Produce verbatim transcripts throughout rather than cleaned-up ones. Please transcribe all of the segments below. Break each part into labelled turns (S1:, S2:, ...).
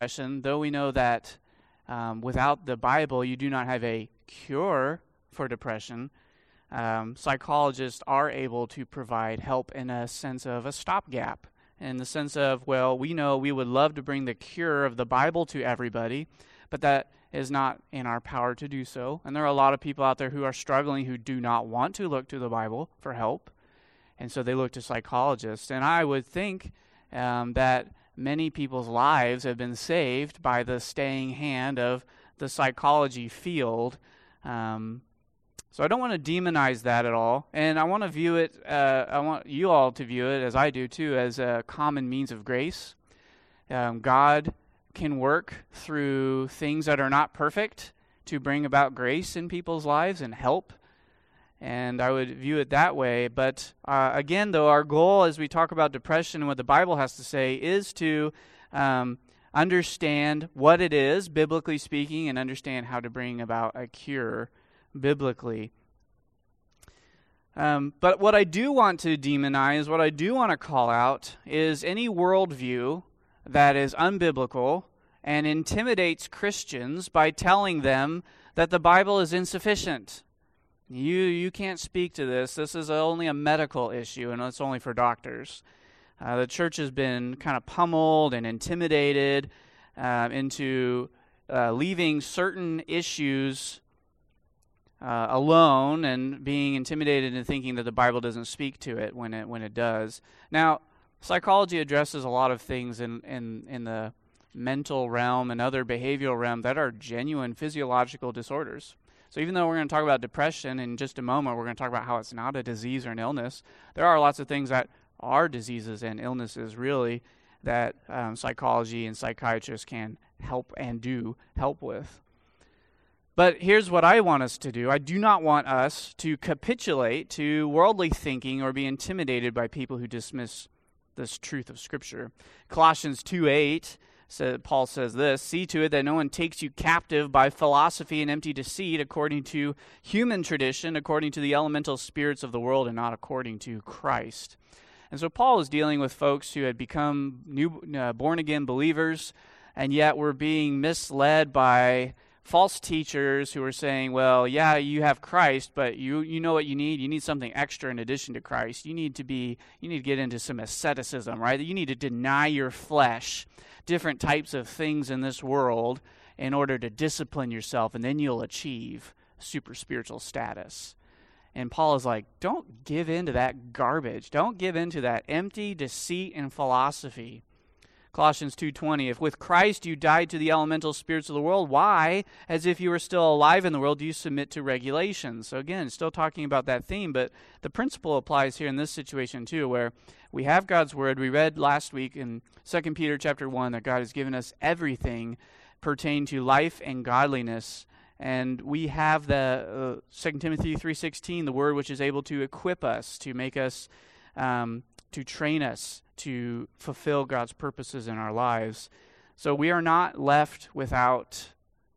S1: depression, though we know that um, without the Bible you do not have a cure for depression, um, psychologists are able to provide help in a sense of a stopgap, in the sense of, well, we know we would love to bring the cure of the Bible to everybody, but that is not in our power to do so. And there are a lot of people out there who are struggling who do not want to look to the Bible for help, and so they look to psychologists. And I would think um, that many people's lives have been saved by the staying hand of the psychology field. Um, so I don't want to demonize that at all, and I want to view it, uh, I want you all to view it, as I do too, as a common means of grace. Um, God can work through things that are not perfect to bring about grace in people's lives and help. And I would view it that way. But uh, again, though, our goal as we talk about depression and what the Bible has to say is to um, understand what it is, biblically speaking, and understand how to bring about a cure biblically. Um, but what I do want to demonize, what I do want to call out, is any worldview that is unbiblical and intimidates Christians by telling them that the Bible is insufficient. You you can't speak to this. This is only a medical issue, and it's only for doctors. Uh, the church has been kind of pummeled and intimidated uh, into uh, leaving certain issues uh, alone and being intimidated and thinking that the Bible doesn't speak to it when it when it does. Now, psychology addresses a lot of things in, in, in the mental realm and other behavioral realm that are genuine physiological disorders. So even though we're going to talk about depression in just a moment, we're going to talk about how it's not a disease or an illness, there are lots of things that are diseases and illnesses, really, that um, psychology and psychiatrists can help and do help with. But here's what I want us to do. I do not want us to capitulate to worldly thinking or be intimidated by people who dismiss this truth of Scripture. Colossians two eight, so Paul says this, "See to it that no one takes you captive by philosophy and empty deceit, according to human tradition, according to the elemental spirits of the world, and not according to Christ." And so Paul is dealing with folks who had become new, uh, born-again believers, and yet were being misled by false teachers who are saying, well, yeah, you have Christ, but you you know what you need? You need something extra in addition to Christ. You need to be, you need to get into some asceticism, right? You need to deny your flesh, different types of things in this world in order to discipline yourself, and then you'll achieve super spiritual status. And Paul is like, don't give in to that garbage. Don't give in to that empty deceit and philosophy. Colossians two twenty, "If with Christ you died to the elemental spirits of the world, why, as if you were still alive in the world, do you submit to regulations?" So again, still talking about that theme, but the principle applies here in this situation too, where we have God's Word. We read last week in Second Peter chapter one that God has given us everything pertaining to life and godliness. And we have the uh, Second Timothy three sixteen, the Word which is able to equip us, to make us, um, to train us, to fulfill God's purposes in our lives. So we are not left without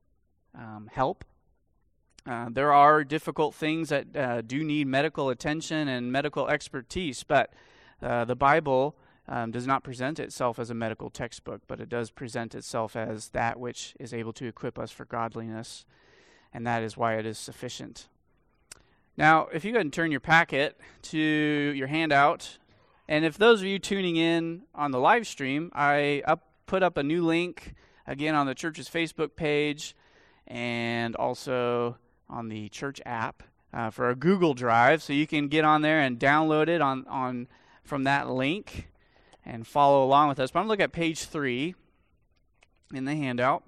S1: um, help. Uh, there are difficult things that uh, do need medical attention and medical expertise, but uh, the Bible um, does not present itself as a medical textbook, but it does present itself as that which is able to equip us for godliness, and that is why it is sufficient. Now, if you go ahead and turn your packet to your handout, and if those of you tuning in on the live stream, I up, put up a new link, again, on the church's Facebook page and also on the church app uh, for a Google Drive. So you can get on there and download it on, on from that link and follow along with us. But I'm going to look at page three in the handout.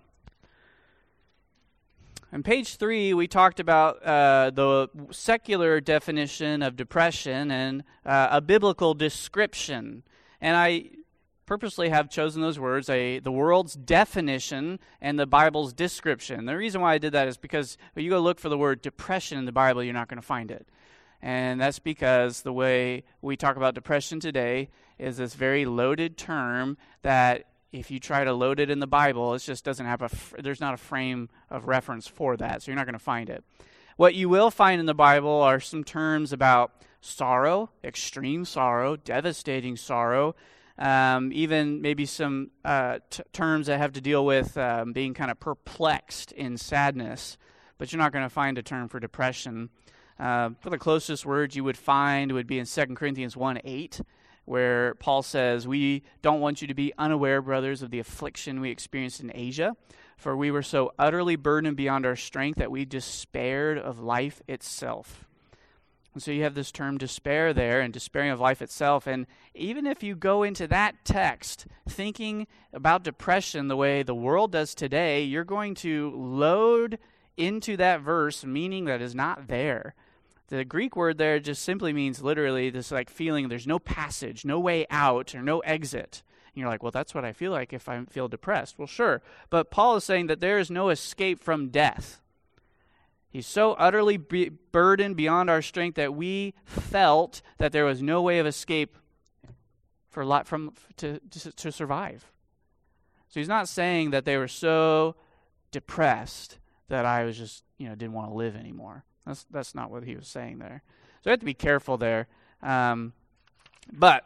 S1: On page three, we talked about uh, the secular definition of depression and uh, a biblical description. And I purposely have chosen those words, a, the world's definition and the Bible's description. The reason why I did that is because when you go look for the word depression in the Bible, you're not going to find it. And that's because the way we talk about depression today is this very loaded term that if you try to load it in the Bible, it just doesn't have a, there's not a frame of reference for that, so you're not going to find it. What you will find in the Bible are some terms about sorrow, extreme sorrow, devastating sorrow, um, even maybe some uh, t- terms that have to deal with um, being kind of perplexed in sadness, but you're not going to find a term for depression. Uh, for the closest words you would find would be in Second Corinthians one eight, where Paul says, "We don't want you to be unaware, brothers, of the affliction we experienced in Asia, for we were so utterly burdened beyond our strength that we despaired of life itself." And so you have this term despair there, and despairing of life itself. And even if you go into that text thinking about depression the way the world does today, you're going to load into that verse meaning that is not there. The Greek word there just simply means literally this like feeling there's no passage, no way out, or no exit. And you're like, well, that's what I feel like if I feel depressed. Well, sure. But Paul is saying that there is no escape from death. He's so utterly be- burdened beyond our strength that we felt that there was no way of escape for lot from to, to to survive. So he's not saying that they were so depressed that I was just, you know, didn't want to live anymore. That's that's not what he was saying there. So we have to be careful there. Um, but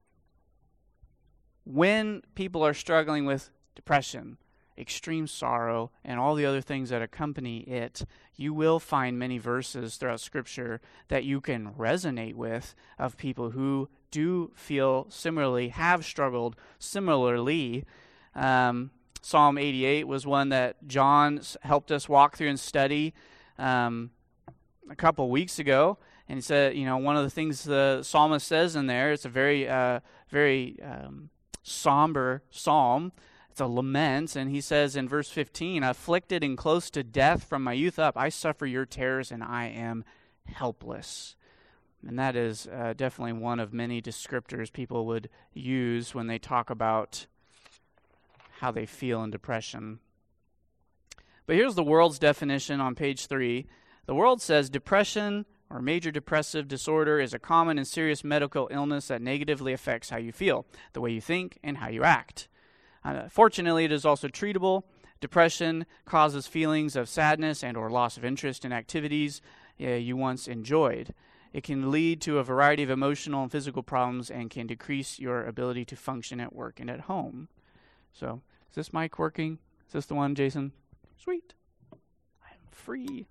S1: when people are struggling with depression, extreme sorrow, and all the other things that accompany it, you will find many verses throughout Scripture that you can resonate with of people who do feel similarly, have struggled similarly. Um, Psalm eighty-eight was one that John helped us walk through and study um, a couple weeks ago. And he said, you know, one of the things the psalmist says in there, it's a very, uh, very um, somber psalm. It's a lament, and he says in verse fifteen, "Afflicted and close to death from my youth up, I suffer your terrors, and I am helpless." And that is uh, definitely one of many descriptors people would use when they talk about how they feel in depression. But here's the world's definition on page three. The world says depression or major depressive disorder is a common and serious medical illness that negatively affects how you feel, the way you think, and how you act. Uh, fortunately, it is also treatable. Depression causes feelings of sadness and or loss of interest in activities uh, you once enjoyed. It can lead to a variety of emotional and physical problems and can decrease your ability to function at work and at home. So, is this mic working? Is this the one, Jason? Sweet. I'm free.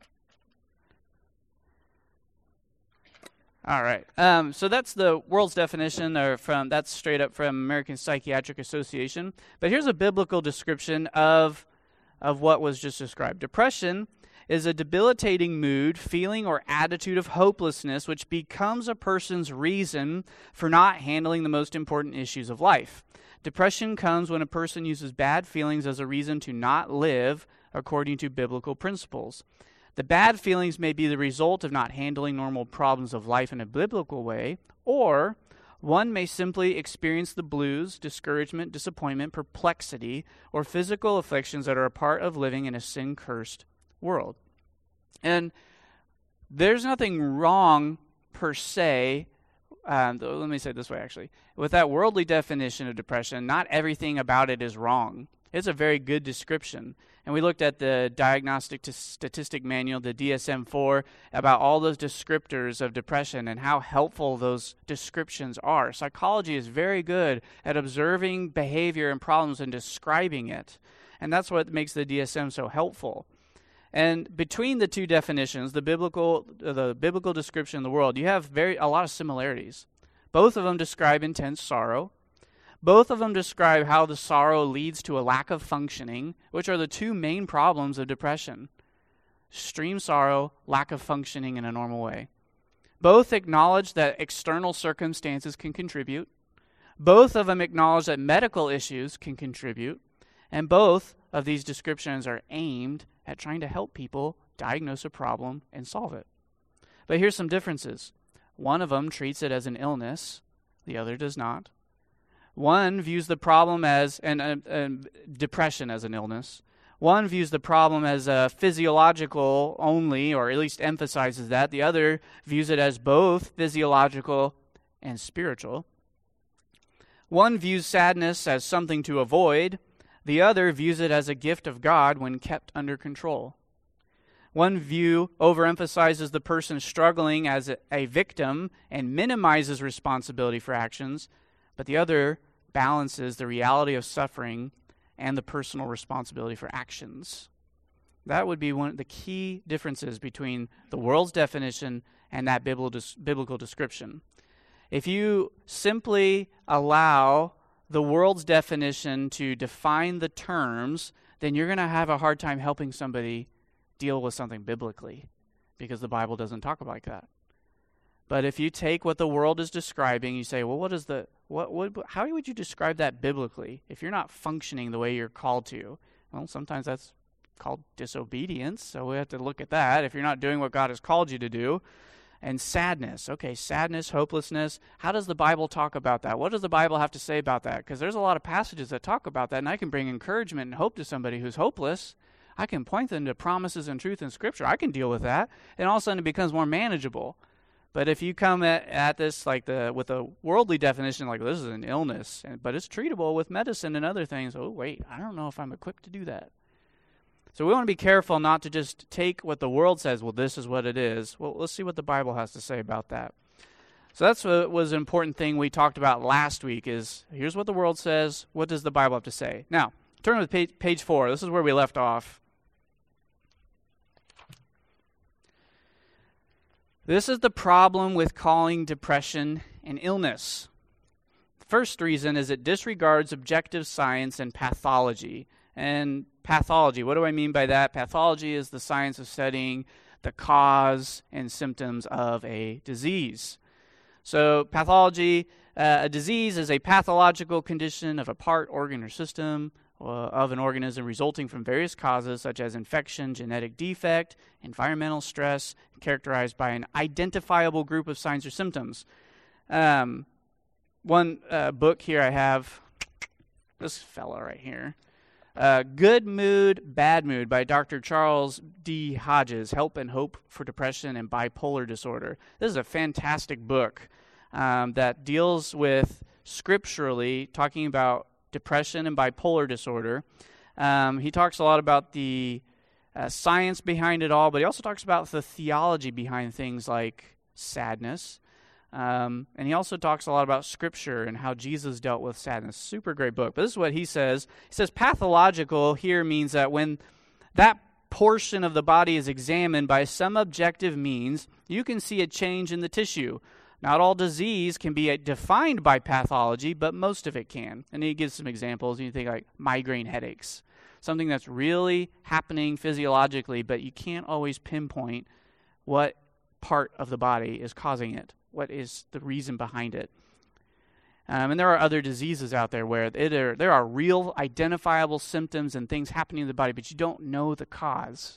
S1: All right. Um, so that's the world's definition, or from that's straight up from American Psychiatric Association. But here's a biblical description of of what was just described. Depression is a debilitating mood, feeling, or attitude of hopelessness which becomes a person's reason for not handling the most important issues of life. Depression comes when a person uses bad feelings as a reason to not live according to biblical principles. The bad feelings may be the result of not handling normal problems of life in a biblical way, or one may simply experience the blues, discouragement, disappointment, perplexity, or physical afflictions that are a part of living in a sin-cursed world. And there's nothing wrong per se, um, let me say it this way actually, with that worldly definition of depression. Not everything about it is wrong. It's a very good description. And we looked at the Diagnostic t- Statistic Manual, the D S M four, about all those descriptors of depression and how helpful those descriptions are. Psychology is very good at observing behavior and problems and describing it. And that's what makes the D S M so helpful. And between the two definitions, the biblical the biblical description of the world, you have very a lot of similarities. Both of them describe intense sorrow. Both of them describe how the sorrow leads to a lack of functioning, which are the two main problems of depression. Extreme sorrow, lack of functioning in a normal way. Both acknowledge that external circumstances can contribute. Both of them acknowledge that medical issues can contribute. And both of these descriptions are aimed at trying to help people diagnose a problem and solve it. But here's some differences. One of them treats it as an illness. The other does not. One views the problem as, and uh, uh, depression as an illness. One views the problem as a physiological only, or at least emphasizes that. The other views it as both physiological and spiritual. One views sadness as something to avoid. The other views it as a gift of God when kept under control. One view overemphasizes the person struggling as a, a victim and minimizes responsibility for actions, but the other balances the reality of suffering and the personal responsibility for actions. That would be one of the key differences between the world's definition and that biblical description. If you simply allow the world's definition to define the terms, then you're going to have a hard time helping somebody deal with something biblically, because the Bible doesn't talk like that. But if you take what the world is describing, you say, well, what is the what what how would you describe that biblically if you're not functioning the way you're called to? Well, sometimes that's called disobedience, so we have to look at that if you're not doing what God has called you to do. And sadness. Okay, sadness, hopelessness. How does the Bible talk about that? What does the Bible have to say about that? Because there's a lot of passages that talk about that, and I can bring encouragement and hope to somebody who's hopeless. I can point them to promises and truth in Scripture. I can deal with that, and all of a sudden it becomes more manageable. But if you come at, at this like the with a worldly definition, like this is an illness, and, but it's treatable with medicine and other things. Oh, wait, I don't know if I'm equipped to do that. So we want to be careful not to just take what the world says, well, this is what it is. Well, let's see what the Bible has to say about that. So that's what was an important thing we talked about last week is, here's what the world says, what does the Bible have to say? Now, turn to page, page four. This is where we left off. This is the problem with calling depression an illness. The first reason is it disregards objective science and pathology. And pathology, what do I mean by that? Pathology is the science of studying the cause and symptoms of a disease. So pathology, uh, a disease is a pathological condition of a part, organ, or system uh, of an organism resulting from various causes such as infection, genetic defect, environmental stress, characterized by an identifiable group of signs or symptoms. Um, one uh, book here I have, this fella right here. Uh, Good Mood, Bad Mood by Doctor Charles D. Hodges, Help and Hope for Depression and Bipolar Disorder. This is a fantastic book um, that deals with, scripturally, talking about depression and bipolar disorder. Um, he talks a lot about the uh, science behind it all, but he also talks about the theology behind things like sadness. Um, and he also talks a lot about Scripture and how Jesus dealt with sadness. Super great book. But this is what he says. He says pathological here means that when that portion of the body is examined by some objective means, you can see a change in the tissue. Not all disease can be defined by pathology, but most of it can. And he gives some examples. You think like migraine headaches, something that's really happening physiologically, but you can't always pinpoint what part of the body is causing it. What is the reason behind it? Um, and there are other diseases out there where it are, there are real identifiable symptoms and things happening in the body, but you don't know the cause.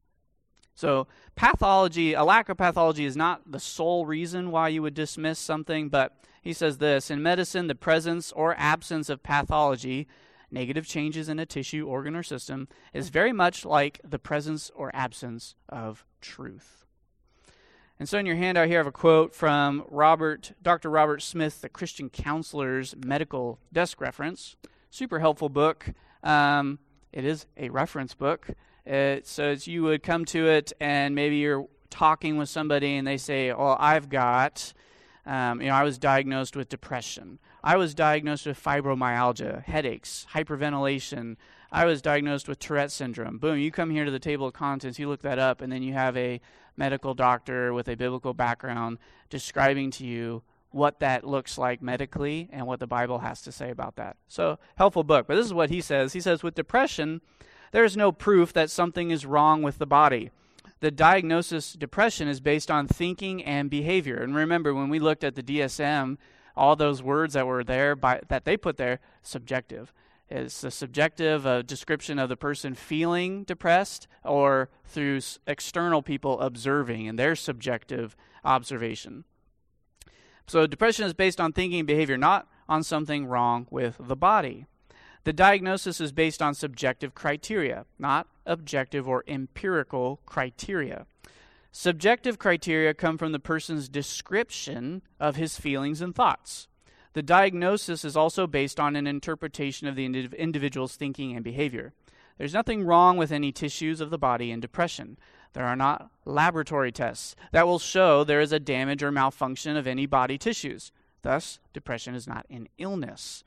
S1: So pathology, a lack of pathology is not the sole reason why you would dismiss something, but he says this, in medicine, the presence or absence of pathology, negative changes in a tissue, organ, or system, is very much like the presence or absence of truth. And so in your handout here, I have a quote from Robert, Doctor Robert Smith, the Christian Counselor's Medical Desk Reference. Super helpful book. Um, it is a reference book. It, so it's, you would come to it, and maybe you're talking with somebody, and they say, "Oh, I've got, um, you know, I was diagnosed with depression. I was diagnosed with fibromyalgia, headaches, hyperventilation. I was diagnosed with Tourette syndrome." Boom, you come here to the table of contents, you look that up, and then you have a medical doctor with a biblical background describing to you what that looks like medically and what the Bible has to say about that. So, helpful book. But this is what he says. He says, with depression, there is no proof that something is wrong with the body. The diagnosis depression is based on thinking and behavior. And remember, when we looked at the D S M, all those words that were there, by, that they put there, subjective. It's a subjective uh, description of the person feeling depressed or through s- external people observing and their subjective observation. So depression is based on thinking and behavior, not on something wrong with the body. The diagnosis is based on subjective criteria, not objective or empirical criteria. Subjective criteria come from the person's description of his feelings and thoughts. The diagnosis is also based on an interpretation of the indiv- individual's thinking and behavior. There's nothing wrong with any tissues of the body in depression. There are not laboratory tests that will show there is a damage or malfunction of any body tissues. Thus, depression is not an illness.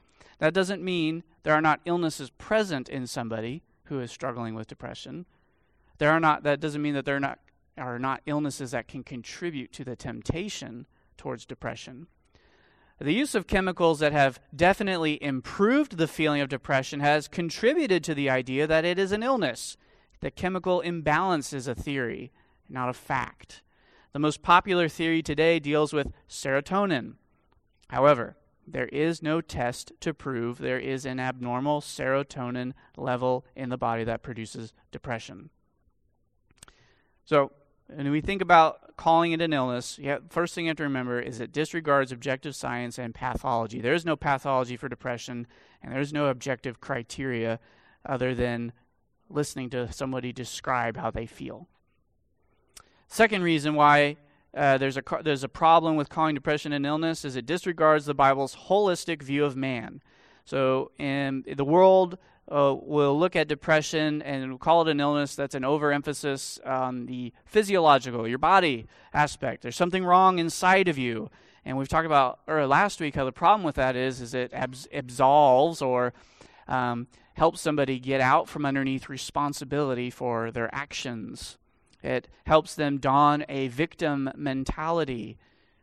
S1: That doesn't mean there are not illnesses present in somebody who is struggling with depression. There are not. That doesn't mean that there are not are not illnesses that can contribute to the temptation towards depression. The use of chemicals that have definitely improved the feeling of depression has contributed to the idea that it is an illness. The chemical imbalance is a theory, not a fact. The most popular theory today deals with serotonin. However, there is no test to prove there is an abnormal serotonin level in the body that produces depression. So, when we think about calling it an illness, yeah, first thing you have to remember is it disregards objective science and pathology. There is no pathology for depression, and there is no objective criteria other than listening to somebody describe how they feel. Second reason why uh, there's a there's a problem with calling depression an illness is it disregards the Bible's holistic view of man. So, in the world Uh, we'll look at depression and call it an illness. That's an overemphasis on the physiological, your body aspect. There's something wrong inside of you. And we've talked about or last week how the problem with that is, is it abs- absolves or um, helps somebody get out from underneath responsibility for their actions. It helps them don a victim mentality.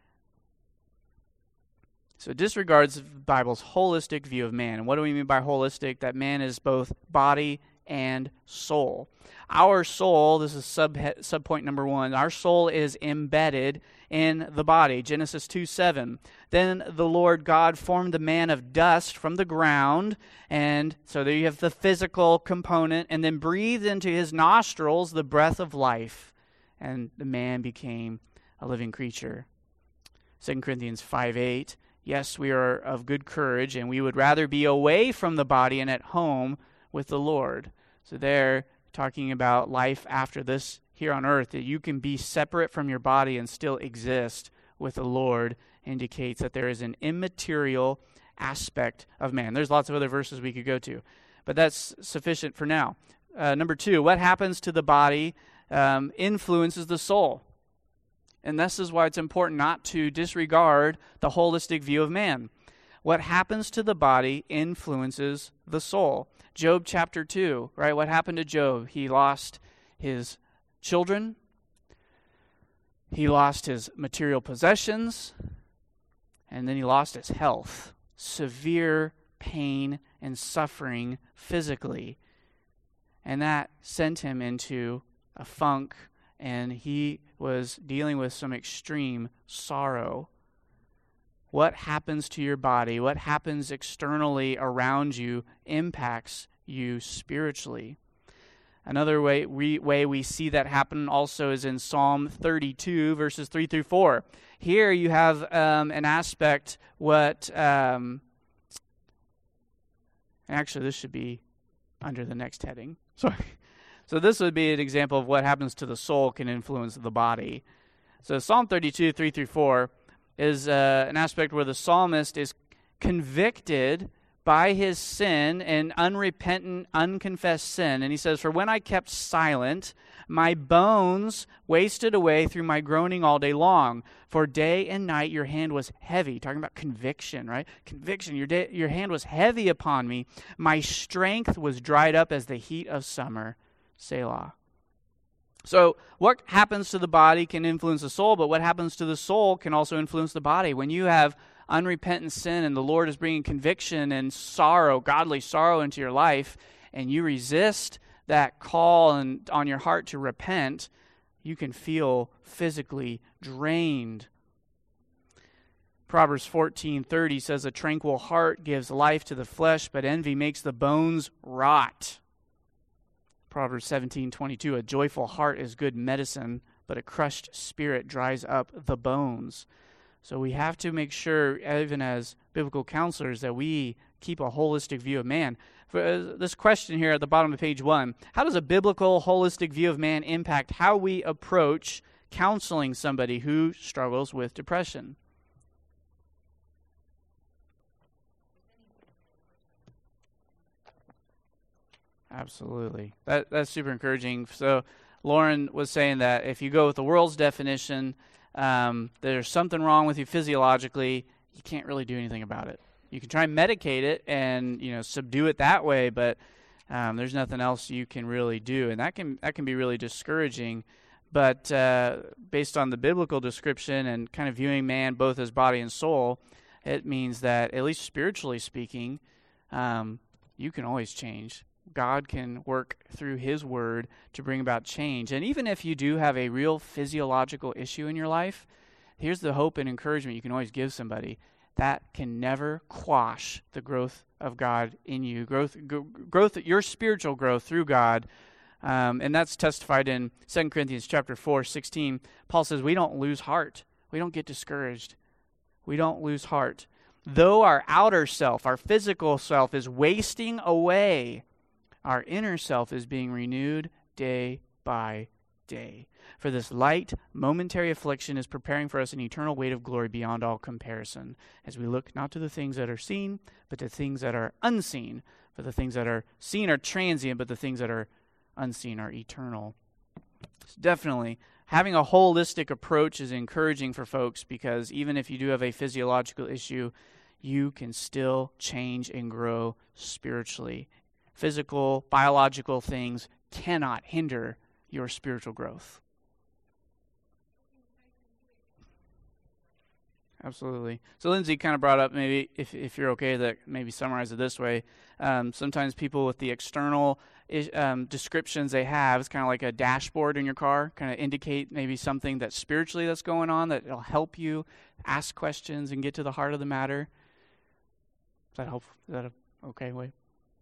S1: So it disregards the Bible's holistic view of man. And what do we mean by holistic? That man is both body and soul. Our soul, this is sub subpoint number one, our soul is embedded in the body. Genesis two seven. Then the Lord God formed the man of dust from the ground, and so there you have the physical component, and then breathed into his nostrils the breath of life, and the man became a living creature. Second Corinthians five eight. Yes, we are of good courage, and we would rather be away from the body and at home with the Lord. So they're talking about life after this here on earth, that you can be separate from your body and still exist with the Lord, indicates that there is an immaterial aspect of man. There's lots of other verses we could go to, but that's sufficient for now. Uh, number two, what happens to the body um, influences the soul. And this is why it's important not to disregard the holistic view of man. What happens to the body influences the soul. Job chapter two, right? What happened to Job? He lost his children. He lost his material possessions. And then he lost his health. Severe pain and suffering physically. And that sent him into a funk, and he was dealing with some extreme sorrow. What happens to your body, what happens externally around you, impacts you spiritually. Another way we, way we see that happen also is in Psalm thirty-two, verses three through four. Here you have um, an aspect, what, um, actually this should be under the next heading. Sorry. So this would be an example of what happens to the soul can influence the body. So Psalm thirty-two, three through four is uh, an aspect where the psalmist is convicted by his sin and unrepentant, unconfessed sin. And he says, "For when I kept silent, my bones wasted away through my groaning all day long. For day and night your hand was heavy." Talking about conviction, right? Conviction. Your, day, your hand was heavy upon me. My strength was dried up as the heat of summer. Selah. So what happens to the body can influence the soul, but what happens to the soul can also influence the body. When you have unrepentant sin and the Lord is bringing conviction and sorrow, godly sorrow into your life, and you resist that call and on your heart to repent, you can feel physically drained. Proverbs fourteen thirty says, "A tranquil heart gives life to the flesh, but envy makes the bones rot." Proverbs seventeen twenty-two, "A joyful heart is good medicine, but a crushed spirit dries up the bones." So we have to make sure, even as biblical counselors, that we keep a holistic view of man. For uh, this question here at the bottom of page one, how does a biblical holistic view of man impact how we approach counseling somebody who struggles with depression? Absolutely. That that's super encouraging. So Lauren was saying that if you go with the world's definition, um, there's something wrong with you physiologically, you can't really do anything about it. You can try and medicate it and, you know, subdue it that way, but um, there's nothing else you can really do, and that can that can be really discouraging. But uh, based on the biblical description and kind of viewing man both as body and soul, it means that, at least spiritually speaking, um, you can always change. God can work through his word to bring about change. And even if you do have a real physiological issue in your life, here's the hope and encouragement you can always give somebody. That can never quash the growth of God in you, growth, g- growth, your spiritual growth through God. Um, and that's testified in Second Corinthians chapter four, sixteen. Paul says we don't lose heart. We don't get discouraged. We don't lose heart. Though our outer self, our physical self, is wasting away, our inner self is being renewed day by day. For this light, momentary affliction is preparing for us an eternal weight of glory beyond all comparison, as we look not to the things that are seen, but to things that are unseen. For the things that are seen are transient, but the things that are unseen are eternal. So definitely, having a holistic approach is encouraging for folks, because even if you do have a physiological issue, you can still change and grow spiritually. Physical, biological things cannot hinder your spiritual growth. Absolutely. So Lindsay kind of brought up, maybe if if you're okay, that maybe summarize it this way. Um, sometimes people with the external um, descriptions they have, it's kind of like a dashboard in your car, kind of indicate maybe something that's spiritually that's going on, that it'll help you ask questions and get to the heart of the matter. Is that helpful? Is that a okay way?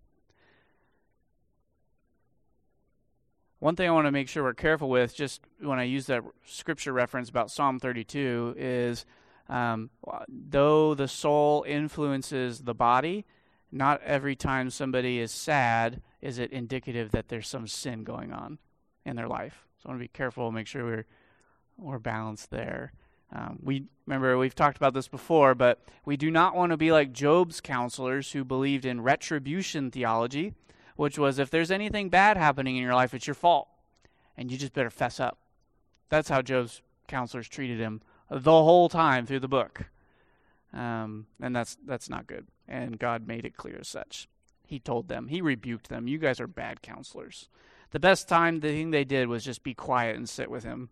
S1: One thing I want to make sure we're careful with, just when I use that scripture reference about Psalm thirty-two, is Um, though the soul influences the body, not every time somebody is sad is it indicative that there's some sin going on in their life. So I want to be careful, make sure we're we're balanced there. Um, we remember we've talked about this before, but we do not want to be like Job's counselors who believed in retribution theology, which was if there's anything bad happening in your life, it's your fault, and you just better fess up. That's how Job's counselors treated him the whole time through the book. Um, and that's that's not good. And God made it clear as such. He told them, he rebuked them, you guys are bad counselors. The best time, the thing they did was just be quiet and sit with him.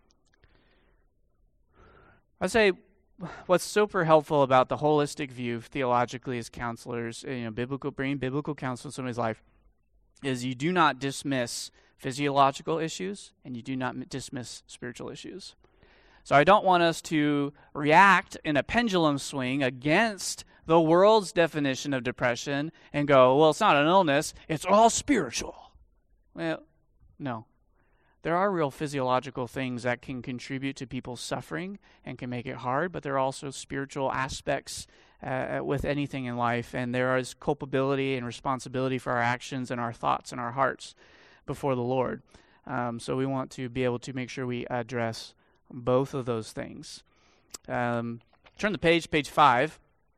S1: I'd say what's super helpful about the holistic view theologically as counselors, you know, biblical, bringing biblical counsel in somebody's life, is you do not dismiss physiological issues and you do not dismiss spiritual issues. So I don't want us to react in a pendulum swing against the world's definition of depression and go, well, it's not an illness, it's all spiritual. Well, no. There are real physiological things that can contribute to people's suffering and can make it hard, but there are also spiritual aspects uh, with anything in life, and there is culpability and responsibility for our actions and our thoughts and our hearts before the Lord. Um, so we want to be able to make sure we address both of those things. Um, turn the page, page five.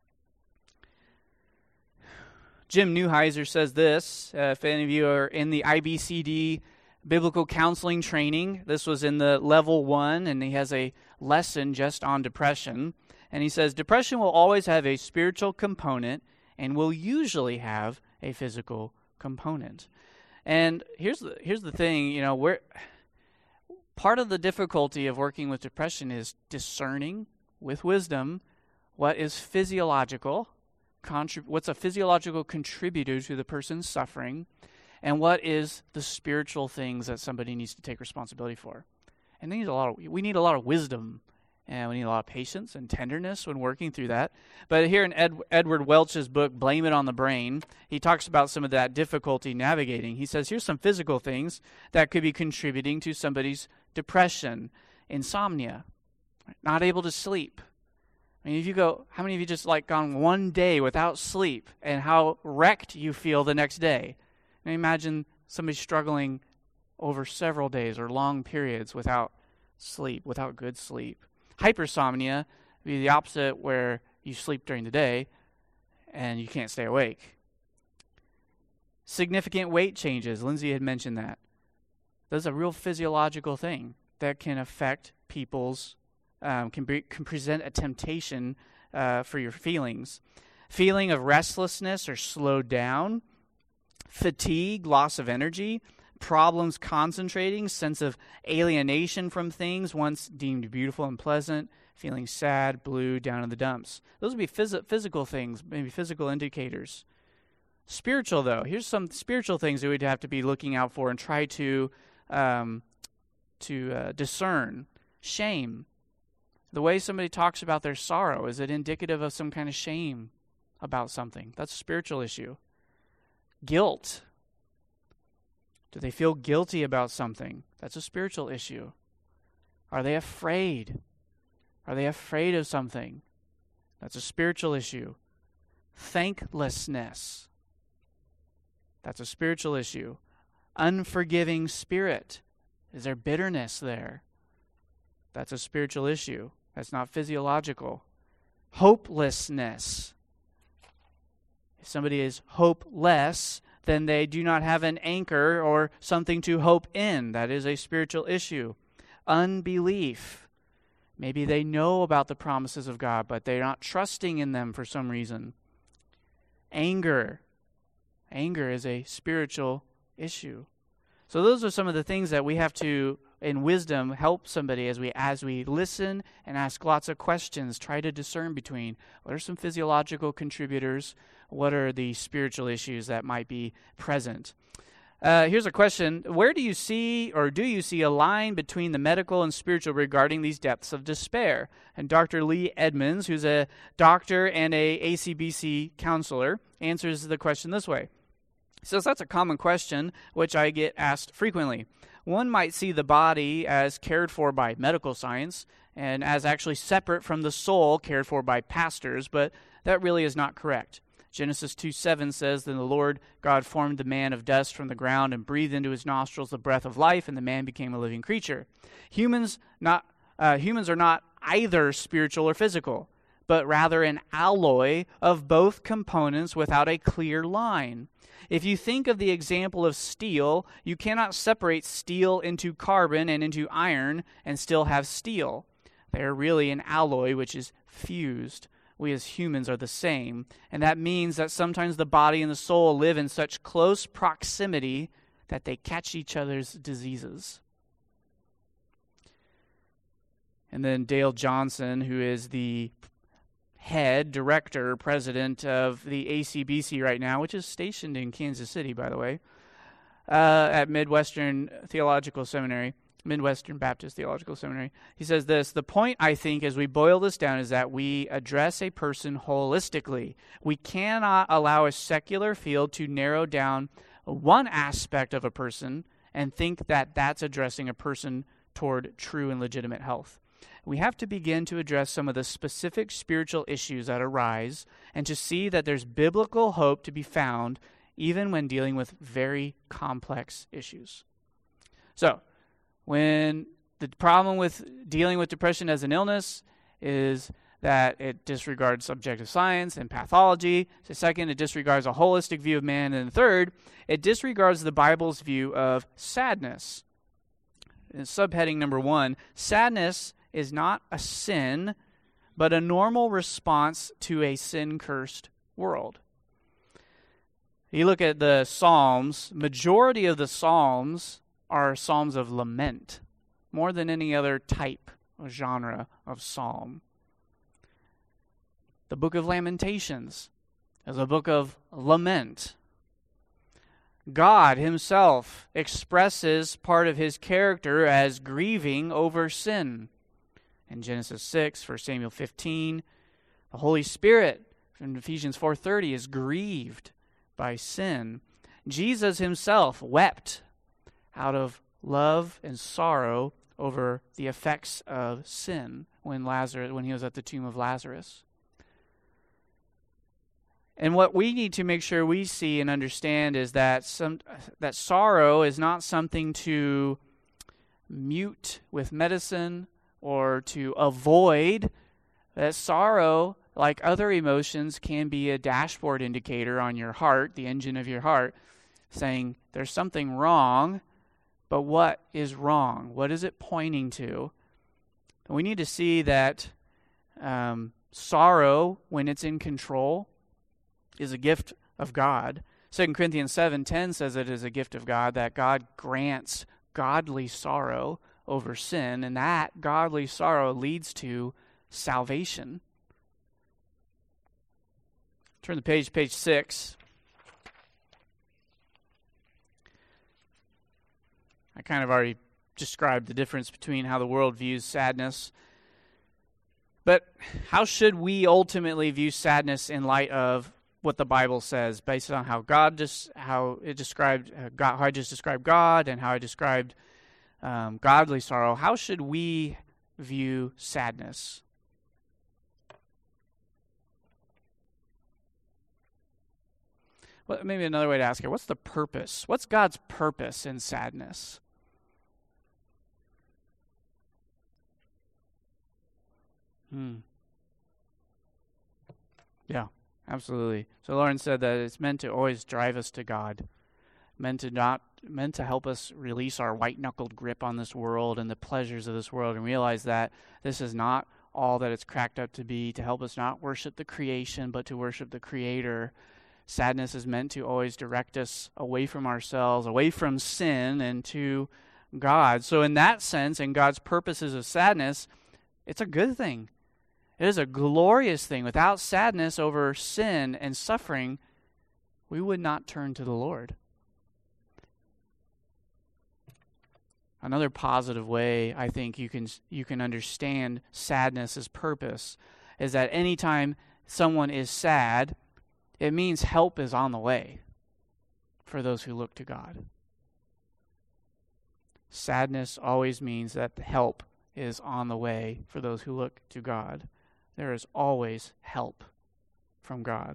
S1: Jim Neuheiser says this. Uh, if any of you are in the I B C D biblical counseling training, this was in the level one, and he has a lesson just on depression. And he says, depression will always have a spiritual component and will usually have a physical component. And here's the, here's the thing, you know, we're... Part of the difficulty of working with depression is discerning with wisdom what is physiological, contrib- what's a physiological contributor to the person's suffering, and what is the spiritual things that somebody needs to take responsibility for. And they need a lot of, we need a lot of wisdom, and we need a lot of patience and tenderness when working through that. But here in Ed, Edward Welch's book, Blame It on the Brain, he talks about some of that difficulty navigating. He says, here's some physical things that could be contributing to somebody's depression: insomnia, not able to sleep. I mean, if you go, how many of you just like gone one day without sleep and how wrecked you feel the next day? And imagine somebody struggling over several days or long periods without sleep, without good sleep. Hypersomnia would be the opposite, where you sleep during the day and you can't stay awake. Significant weight changes. Lindsay had mentioned that. That's a real physiological thing that can affect people's, um, can, be, can present a temptation uh, for your feelings. feeling of restlessness or slowed down, fatigue, loss of energy, problems concentrating, sense of alienation from things once deemed beautiful and pleasant, feeling sad, blue, down in the dumps. Those would be phys- physical things, maybe physical indicators. Spiritual, though, here's some spiritual things that we'd have to be looking out for and try to um, to uh, discern. Shame. The way somebody talks about their sorrow, is it indicative of some kind of shame about something? That's a spiritual issue. Guilt. Do they feel guilty about something? That's a spiritual issue. Are they afraid? Are they afraid of something? That's a spiritual issue. Thanklessness. That's a spiritual issue. Unforgiving spirit. Is there bitterness there? That's a spiritual issue. That's not physiological. Hopelessness. If somebody is hopeless, then they do not have an anchor or something to hope in. That is a spiritual issue. Unbelief. Maybe they know about the promises of God, but they're not trusting in them for some reason. Anger. Anger is a spiritual issue. So those are some of the things that we have to, in wisdom, help somebody as we as we listen and ask lots of questions, try to discern between what are some physiological contributors, what are the spiritual issues that might be present. Uh, here's a question. Where do you see, or do you see, a line between the medical and spiritual regarding these depths of despair? And Doctor Lee Edmonds, who's a doctor and a A C B C counselor, answers the question this way. He says, that's a common question, which I get asked frequently. One might see the body as cared for by medical science and as actually separate from the soul cared for by pastors, but that really is not correct. Genesis two seven says, then the Lord God formed the man of dust from the ground and breathed into his nostrils the breath of life, and the man became a living creature. Humans not uh, humans are not either spiritual or physical, but rather an alloy of both components without a clear line. If you think of the example of steel, you cannot separate steel into carbon and into iron and still have steel. They are really an alloy which is fused. We as humans are the same, and that means that sometimes the body and the soul live in such close proximity that they catch each other's diseases. And then Dale Johnson, who is the head, director, president of the A C B C right now, which is stationed in Kansas City, by the way, uh, at Midwestern Theological Seminary, Midwestern Baptist Theological Seminary. He says this, the point, I think, as we boil this down, is that we address a person holistically. We cannot allow a secular field to narrow down one aspect of a person and think that that's addressing a person toward true and legitimate health. We have to begin to address some of the specific spiritual issues that arise and to see that there's biblical hope to be found even when dealing with very complex issues. So, when the problem with dealing with depression as an illness is that it disregards subjective science and pathology. So second, it disregards a holistic view of man. And third, it disregards the Bible's view of sadness. In subheading number one, sadness is not a sin, but a normal response to a sin-cursed world. You look at the Psalms, majority of the Psalms are psalms of lament, more than any other type or genre of psalm. The book of Lamentations is a book of lament. God himself expresses part of his character as grieving over sin. In Genesis six, First Samuel fifteen, the Holy Spirit in Ephesians four thirty is grieved by sin. Jesus himself wept out of love and sorrow over the effects of sin when Lazarus, when he was at the tomb of Lazarus. And what we need to make sure we see and understand is that some that sorrow is not something to mute with medicine or to avoid. That sorrow, like other emotions, can be a dashboard indicator on your heart, the engine of your heart, saying there's something wrong. But what is wrong? What is it pointing to? We need to see that um, sorrow, when it's in control, is a gift of God. Second Corinthians seven ten says it is a gift of God, that God grants godly sorrow over sin, and that godly sorrow leads to salvation. Turn the page, page six. I kind of already described the difference between how the world views sadness. But how should we ultimately view sadness in light of what the Bible says, based on how God just how it described uh, God, how I just described God, and how I described um, godly sorrow? How should we view sadness? Well, maybe another way to ask it: what's the purpose? What's God's purpose in sadness? Hmm. Yeah, absolutely. So Lauren said that it's meant to always drive us to God, meant to not meant to help us release our white-knuckled grip on this world and the pleasures of this world, and realize that this is not all that it's cracked up to be, to help us not worship the creation, but to worship the Creator. Sadness is meant to always direct us away from ourselves, away from sin, and to God. So in that sense, in God's purposes of sadness, it's a good thing. It is a glorious thing. Without sadness over sin and suffering, we would not turn to the Lord. Another positive way I think you can you can understand sadness as purpose is that anytime someone is sad, it means help is on the way for those who look to God. Sadness always means that the help is on the way for those who look to God. There is always help from God.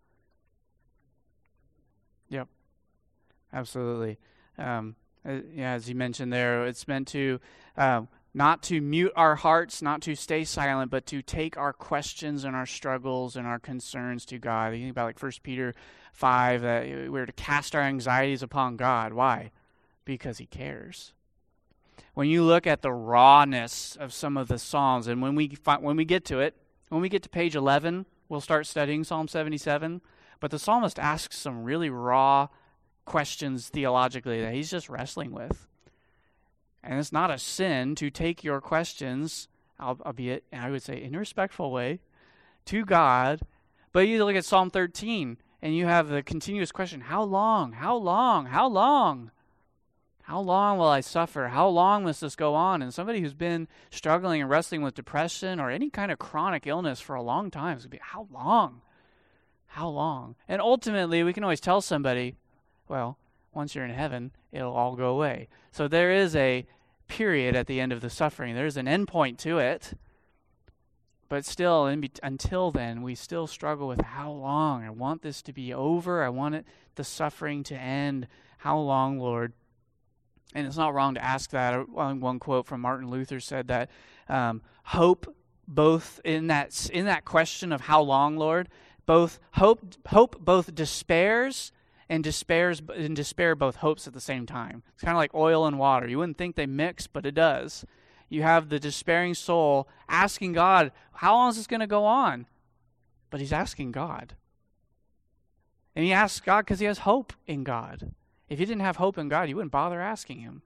S1: Yep, absolutely. Um, uh, yeah, as you mentioned there, it's meant to um, not to mute our hearts, not to stay silent, but to take our questions and our struggles and our concerns to God. You think about like First Peter five, that we're to cast our anxieties upon God. Why? Because He cares. When you look at the rawness of some of the Psalms, and when we find, when we get to it, when we get to page eleven, we'll start studying Psalm seventy-seven. But the psalmist asks some really raw questions theologically that he's just wrestling with. And it's not a sin to take your questions, albeit, I would say, in a respectful way, to God. But you look at Psalm thirteen, and you have the continuous question, how long, how long, how long? How long will I suffer? How long must this go on? And somebody who's been struggling and wrestling with depression or any kind of chronic illness for a long time is going to be, how long? How long? And ultimately, we can always tell somebody, well, once you're in heaven, it'll all go away. So there is a period at the end of the suffering. There's an end point to it. But still, in be- until then, we still struggle with how long? I want this to be over. I want it, the suffering to end. How long, Lord? And it's not wrong to ask that. One quote from Martin Luther said that um, hope, both in that in that question of how long, Lord, both hope hope both despairs and despairs and despair both hopes at the same time. It's kind of like oil and water. You wouldn't think they mix, but it does. You have the despairing soul asking God, how long is this going to go on? But he's asking God. And he asks God because he has hope in God. If you didn't have hope in God, you wouldn't bother asking him.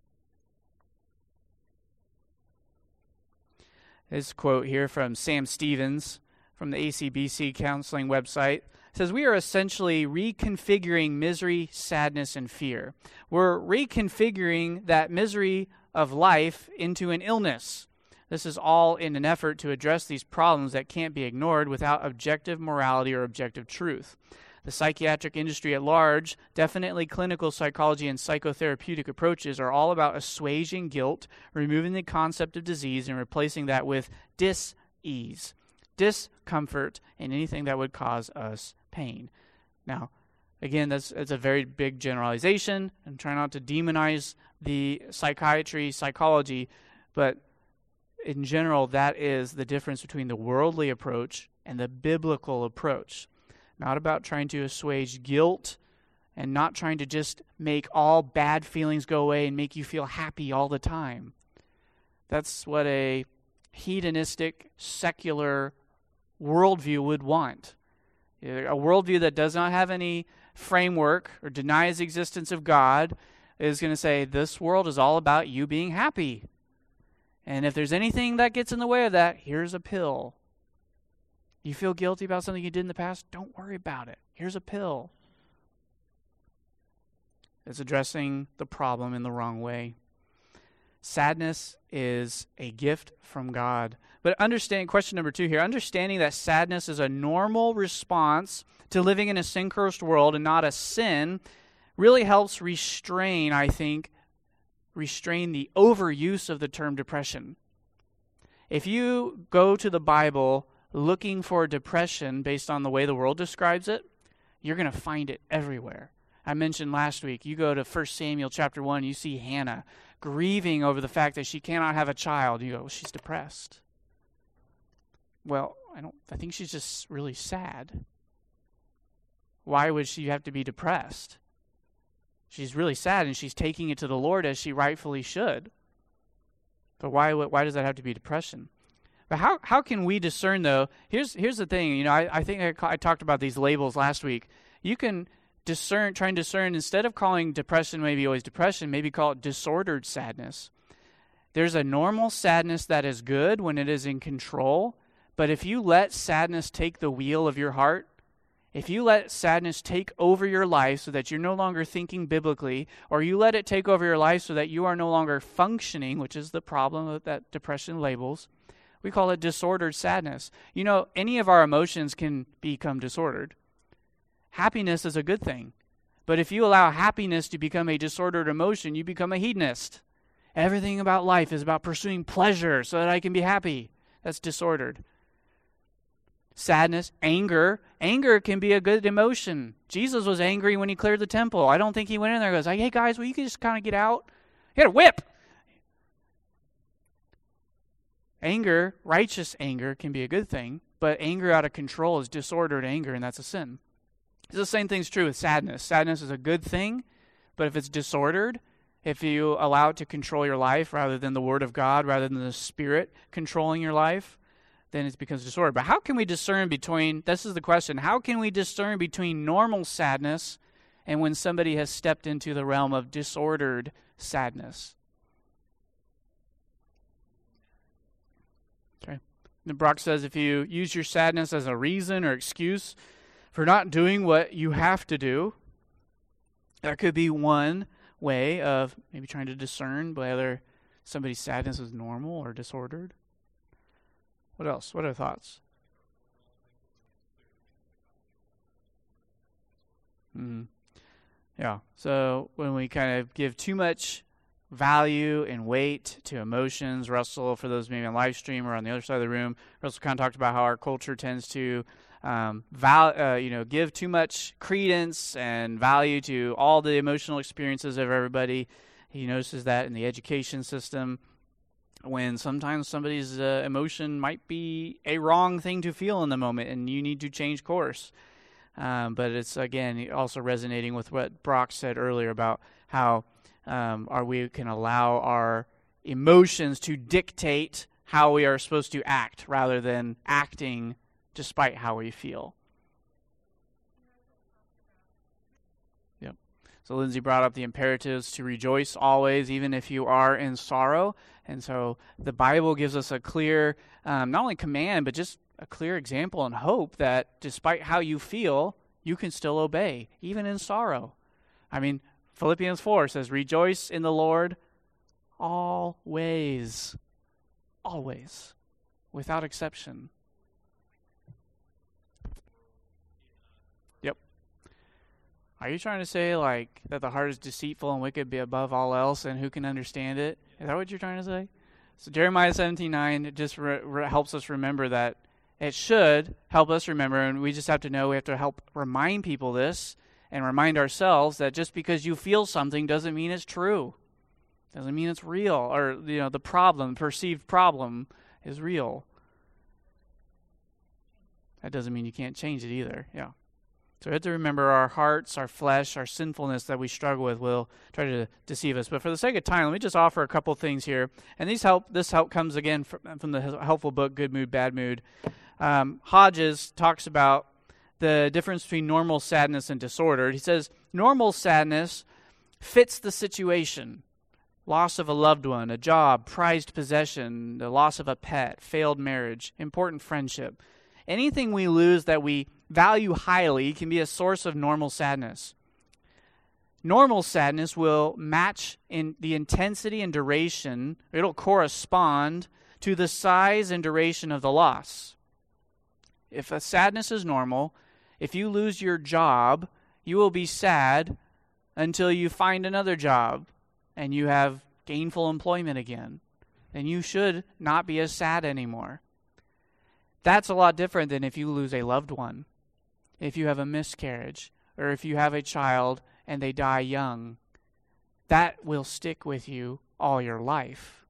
S1: This quote here from Sam Stevens from the A C B C counseling website says, we are essentially reconfiguring misery, sadness, and fear. We're reconfiguring that misery of life into an illness. This is all in an effort to address these problems that can't be ignored without objective morality or objective truth. The psychiatric industry at large, definitely clinical psychology and psychotherapeutic approaches, are all about assuaging guilt, removing the concept of disease, and replacing that with dis-ease, discomfort, and anything that would cause us pain. Now, again, that's, that's a very big generalization. I'm trying not to demonize the psychiatry, psychology, but in general, that is the difference between the worldly approach and the biblical approach. Not about trying to assuage guilt and not trying to just make all bad feelings go away and make you feel happy all the time. That's what a hedonistic, secular worldview would want. A worldview that does not have any framework or denies the existence of God is going to say, this world is all about you being happy. And if there's anything that gets in the way of that, here's a pill. You feel guilty about something you did in the past? Don't worry about it. Here's a pill. It's addressing the problem in the wrong way. Sadness is a gift from God. But understand, question number two here, understanding that sadness is a normal response to living in a sin-cursed world and not a sin really helps restrain, I think, restrain the overuse of the term depression. If you go to the Bible looking for depression based on the way the world describes it, you're going to find it everywhere. I mentioned last week, you go to First Samuel chapter one, you see Hannah grieving over the fact that she cannot have a child. You go, well, she's depressed. Well, I don't. I think she's just really sad. Why would she have to be depressed? She's really sad, and she's taking it to the Lord as she rightfully should. But why? Why does that have to be depression? But how how can we discern though? Here's here's the thing. You know, I, I think I, I talked about these labels last week. You can discern, try and discern, instead of calling depression maybe always depression, maybe call it disordered sadness. There's a normal sadness that is good when it is in control. But if you let sadness take the wheel of your heart, if you let sadness take over your life so that you're no longer thinking biblically, or you let it take over your life so that you are no longer functioning, which is the problem that depression labels, we call it disordered sadness. You know, any of our emotions can become disordered. Happiness is a good thing. But if you allow happiness to become a disordered emotion, you become a hedonist. Everything about life is about pursuing pleasure so that I can be happy. That's disordered. Sadness, anger. Anger can be a good emotion. Jesus was angry when he cleared the temple. I don't think he went in there and goes, hey guys, well, you can just kind of get out. You got a whip. Anger, righteous anger, can be a good thing, but anger out of control is disordered anger, and that's a sin. The same thing's true with sadness. Sadness is a good thing, but if it's disordered, if you allow it to control your life rather than the Word of God, rather than the Spirit controlling your life, then it becomes disordered. But how can we discern between, this is the question, how can we discern between normal sadness and when somebody has stepped into the realm of disordered sadness? Okay. And Brock says if you use your sadness as a reason or excuse for not doing what you have to do, that could be one way of maybe trying to discern whether somebody's sadness is normal or disordered. What else? What are thoughts? Mm-hmm. Yeah. So when we kind of give too much value and weight to emotions, Russell, for those maybe on live stream or on the other side of the room, Russell kind of talked about how our culture tends to um, val- uh, you know, give too much credence and value to all the emotional experiences of everybody. He notices that in the education system, when sometimes somebody's uh, emotion might be a wrong thing to feel in the moment and you need to change course. Um, but it's, again, also resonating with what Brock said earlier about how um, are we can allow our emotions to dictate how we are supposed to act rather than acting despite how we feel. Yep. So Lindsay brought up the imperatives to rejoice always, even if you are in sorrow. And so the Bible gives us a clear, um, not only command, but just a clear example and hope that despite how you feel, you can still obey, even in sorrow. I mean, Philippians four says, rejoice in the Lord always. Always. Without exception. Yep. Are you trying to say, like, that the heart is deceitful and wicked be above all else, and who can understand it? Is that what you're trying to say? So Jeremiah seventeen nine, it just re- re- helps us remember that. It should help us remember, and we just have to know we have to help remind people this and remind ourselves that just because you feel something doesn't mean it's true. Doesn't mean it's real, or, you know, the problem, perceived problem is real. That doesn't mean you can't change it either. Yeah. So we have to remember our hearts, our flesh, our sinfulness that we struggle with will try to deceive us. But for the sake of time, let me just offer a couple things here. And these help. This help comes again from, from the helpful book, Good Mood, Bad Mood. Um, Hodges talks about the difference between normal sadness and disordered. He says normal sadness fits the situation. Loss of a loved one, a job, prized possession, the loss of a pet, failed marriage, important friendship. Anything we lose that we value highly can be a source of normal sadness. Normal sadness will match in the intensity and duration. It'll correspond to the size and duration of the loss. If a sadness is normal, if you lose your job, you will be sad until you find another job and you have gainful employment again. Then you should not be as sad anymore. That's a lot different than if you lose a loved one, if you have a miscarriage, or if you have a child and they die young. That will stick with you all your life.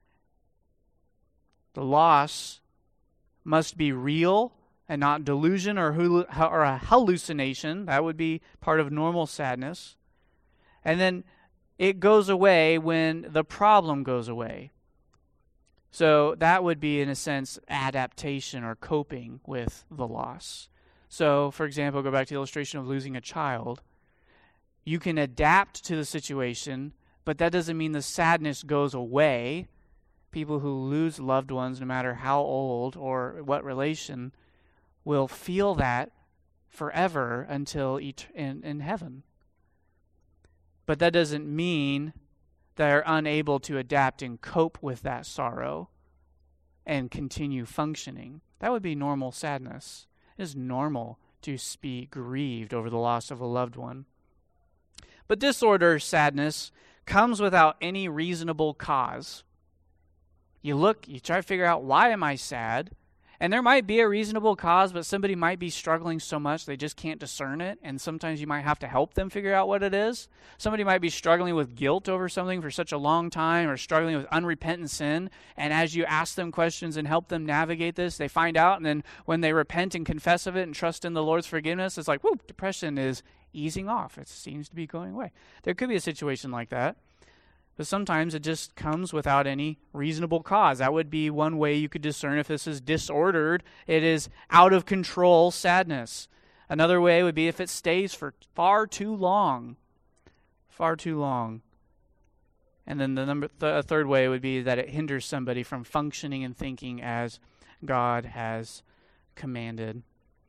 S1: The loss must be real and not delusion or, hulu- or a hallucination. That would be part of normal sadness. And then it goes away when the problem goes away. So that would be, in a sense, adaptation or coping with the loss. So, for example, go back to the illustration of losing a child. You can adapt to the situation, but that doesn't mean the sadness goes away. People who lose loved ones, no matter how old or what relation, will feel that forever until et- in, in heaven. But that doesn't mean they're unable to adapt and cope with that sorrow and continue functioning. That would be normal sadness. It is normal to be grieved over the loss of a loved one. But disorder sadness comes without any reasonable cause. You look, you try to figure out, why am I sad? And there might be a reasonable cause, but somebody might be struggling so much they just can't discern it, and sometimes you might have to help them figure out what it is. Somebody might be struggling with guilt over something for such a long time, or struggling with unrepentant sin, and as you ask them questions and help them navigate this, they find out, and then when they repent and confess of it and trust in the Lord's forgiveness, it's like, whoop, depression is easing off. It seems to be going away. There could be a situation like that. But sometimes it just comes without any reasonable cause. That would be one way you could discern if this is disordered. It is out of control sadness. Another way would be if it stays for far too long. Far too long. And then the number, th- third way would be that it hinders somebody from functioning and thinking as God has commanded.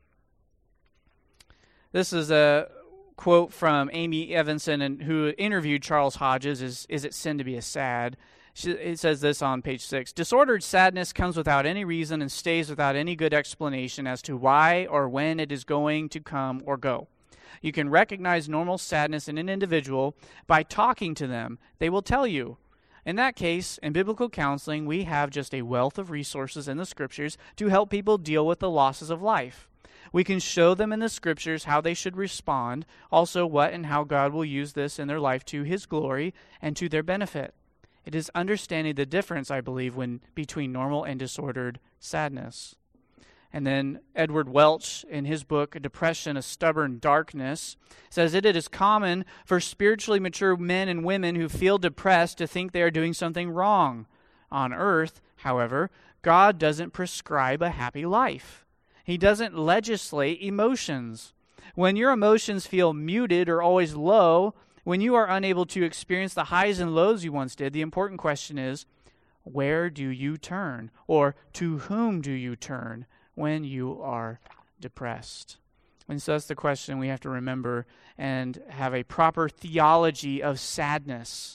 S1: This is a quote from Amy Evanson, and who interviewed Charles Hodges, is, is it sin to be a sad? She, it says this on page six. Disordered sadness comes without any reason and stays without any good explanation as to why or when it is going to come or go. You can recognize normal sadness in an individual by talking to them. They will tell you. In that case, in biblical counseling, we have just a wealth of resources in the Scriptures to help people deal with the losses of life. We can show them in the Scriptures how they should respond, also what and how God will use this in their life to His glory and to their benefit. It is understanding the difference, I believe, when between normal and disordered sadness. And then Edward Welch, in his book, Depression, A Stubborn Darkness, says that it is common for spiritually mature men and women who feel depressed to think they are doing something wrong. On earth, however, God doesn't prescribe a happy life. He doesn't legislate emotions. When your emotions feel muted or always low, when you are unable to experience the highs and lows you once did, the important question is, where do you turn? Or to whom do you turn when you are depressed? And so that's the question we have to remember and have a proper theology of sadness.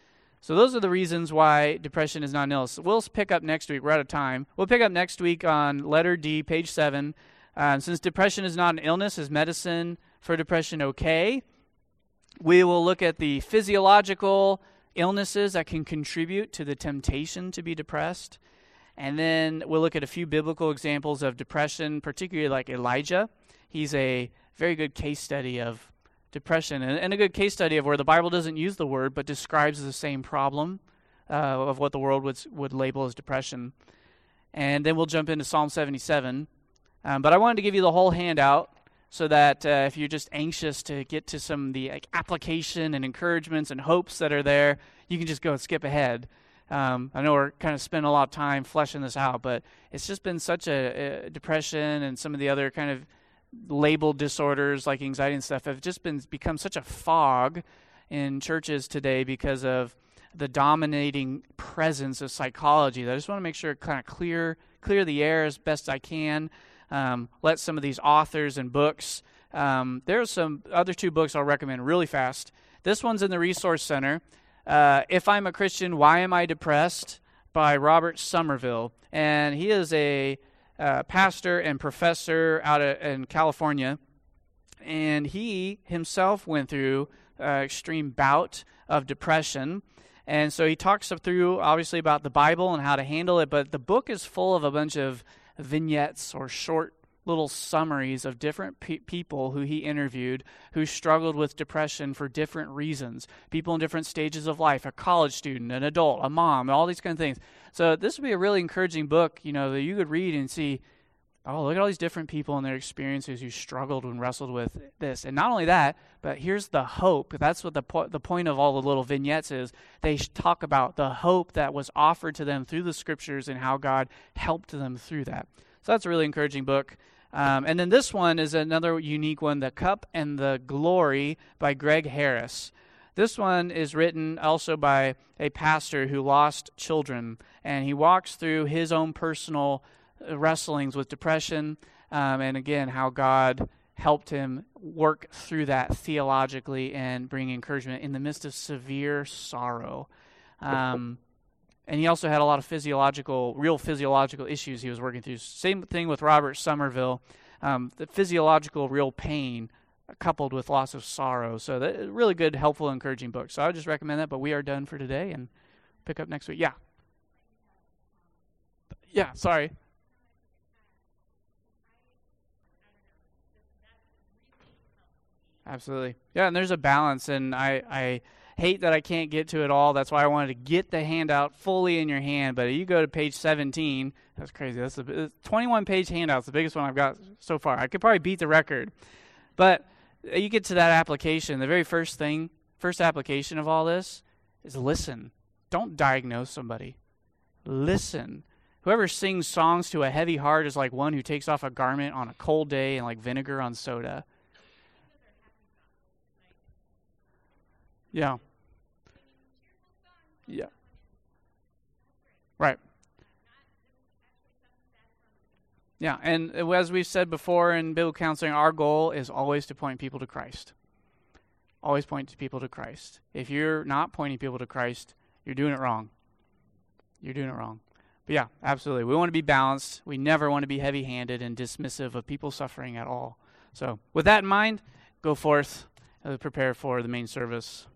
S1: So those are the reasons why depression is not an illness. We'll pick up next week. We're out of time. We'll pick up next week on letter D, page seven. Um, since depression is not an illness, is medicine for depression okay? We will look at the physiological illnesses that can contribute to the temptation to be depressed. And then we'll look at a few biblical examples of depression, particularly like Elijah. He's a very good case study of depression, and, and a good case study of where the Bible doesn't use the word but describes the same problem uh, of what the world would would label as depression. And then we'll jump into Psalm seventy-seven. Um, but I wanted to give you the whole handout so that uh, if you're just anxious to get to some of the like, application and encouragements and hopes that are there, you can just go and skip ahead. Um, I know we're kind of spending a lot of time fleshing this out, but it's just been such a, a depression and some of the other kind of labeled disorders like anxiety and stuff have just been become such a fog in churches today because of the dominating presence of psychology that I just want to make sure kind of clear clear the air as best I can. Um, let some of these authors and books. Um, there's some other two books I'll recommend really fast. This one's in the Resource Center. Uh, If I'm a Christian, Why Am I Depressed? By Robert Somerville. And he is a uh, pastor and professor out of, in California. And he himself went through an uh, extreme bout of depression. And so he talks through, obviously, about the Bible and how to handle it. But the book is full of a bunch of vignettes or short little summaries of different pe- people who he interviewed who struggled with depression for different reasons. People in different stages of life, a college student, an adult, a mom, all these kind of things. So this would be a really encouraging book, you know, that you could read and see, oh, look at all these different people and their experiences who struggled and wrestled with this. And not only that, but here's the hope. That's what the po- the point of all the little vignettes is. They talk about the hope that was offered to them through the scriptures and how God helped them through that. So that's a really encouraging book. Um, and then this one is another unique one, The Cup and the Glory by Greg Harris. This one is written also by a pastor who lost children, and he walks through his own personal wrestlings with depression, um, and again, how God helped him work through that theologically and bring encouragement in the midst of severe sorrow. Um And he also had a lot of physiological, real physiological issues he was working through. Same thing with Robert Somerville, um, the physiological real pain coupled with loss of sorrow. So that is a really good, helpful, encouraging book. So I would just recommend that, but we are done for today and pick up next week. Yeah. Yeah, sorry. Absolutely. Yeah, and there's a balance, and I... I hate that I can't get to it all. That's why I wanted to get the handout fully in your hand. But you go to page seventeen. That's crazy. That's the twenty-one page handout. It's the biggest one I've got so far. I could probably beat the record. But you get to that application. The very first thing, first application of all this is listen. Don't diagnose somebody. Listen. Whoever sings songs to a heavy heart is like one who takes off a garment on a cold day and like vinegar on soda. Yeah. Yeah. Right. Yeah, and as we've said before in biblical counseling, our goal is always to point people to Christ. Always point to people to Christ. If you're not pointing people to Christ, you're doing it wrong. You're doing it wrong. But yeah, absolutely. We want to be balanced. We never want to be heavy-handed and dismissive of people suffering at all. So with that in mind, go forth, uh, prepare for the main service.